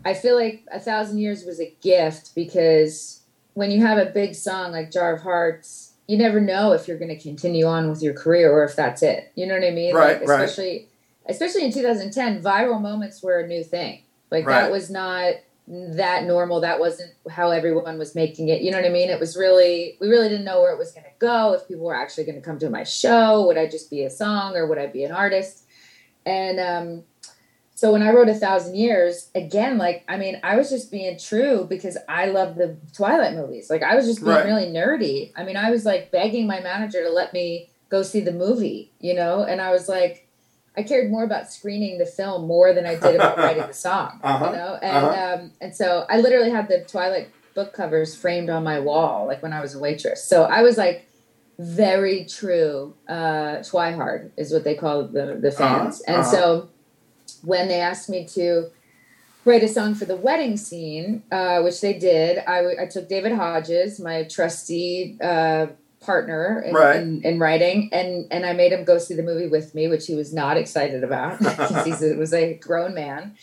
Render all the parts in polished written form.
I feel like A Thousand Years was a gift because when you have a big song like Jar of Hearts, you never know if you're going to continue on with your career or if that's it. You know what I mean? Like Right, right, especially in 2010, viral moments were a new thing. Like that right. was not that normal. That wasn't how everyone was making it. You know what I mean? It was really we really didn't know where it was going to go, if people were actually going to come to my show, would I just be a song or would I be an artist? And so when I wrote A Thousand Years, again, like, I mean, I was just being true because I love the Twilight movies. Like, I was just being Right. really nerdy. I mean, I was like begging my manager to let me go see the movie, you know? And I was like, I cared more about screening the film more than I did about writing the song, you Uh-huh. know? Uh-huh. And so I literally had the Twilight book covers framed on my wall, like when I was a waitress. So I was like very true, Twihard is what they call the Uh-huh. fans. And Uh-huh. so when they asked me to write a song for the wedding scene, which they did, I took David Hodges, my trusty partner Right. in writing, and I made him go see the movie with me, which he was not excited about because he was a grown man.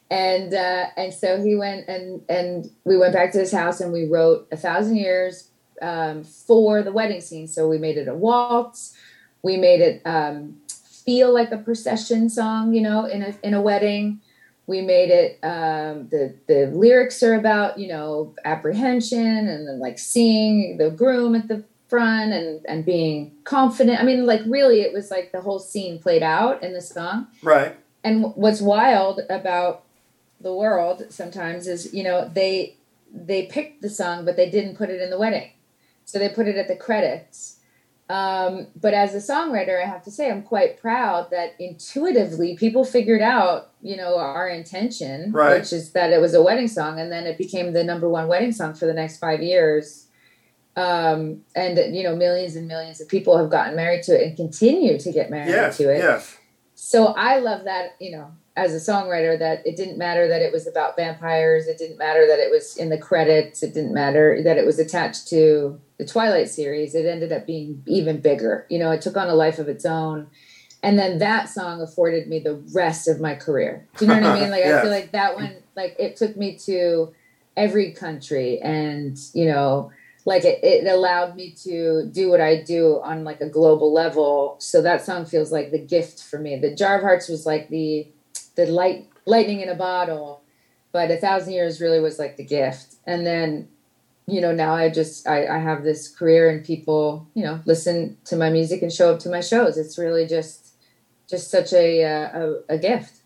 And so he went and we went back to his house and we wrote A Thousand Years for the wedding scene. So we made it a waltz. We made it feel like a procession song, you know, in a wedding. We made it the lyrics are about, you know, apprehension and then like seeing the groom at the front and being confident. I mean, like really it was like the whole scene played out in the song. Right. And what's wild about the world sometimes is, you know, they picked the song but they didn't put it in the wedding, so they put it at the credits. But as a songwriter, I have to say I'm quite proud that intuitively people figured out, you know, our intention, Right. which is that it was a wedding song, and then it became the number one wedding song for the next 5 years. And you know, millions and millions of people have gotten married to it and continue to get married Yes. to it. Yes. So I love that, you know, as a songwriter, that it didn't matter that it was about vampires. It didn't matter that it was in the credits. It didn't matter that it was attached to the Twilight series. It ended up being even bigger. You know, it took on a life of its own. And then that song afforded me the rest of my career. Do you know what I mean? Like, I feel Yes. like that one, like, it took me to every country and, you know, like it allowed me to do what I do on like a global level. So that song feels like the gift for me. The Jar of Hearts was like the lightning in a bottle, but A Thousand Years really was like the gift. And then, you know, now I have this career and people, you know, listen to my music and show up to my shows. It's really just such a gift.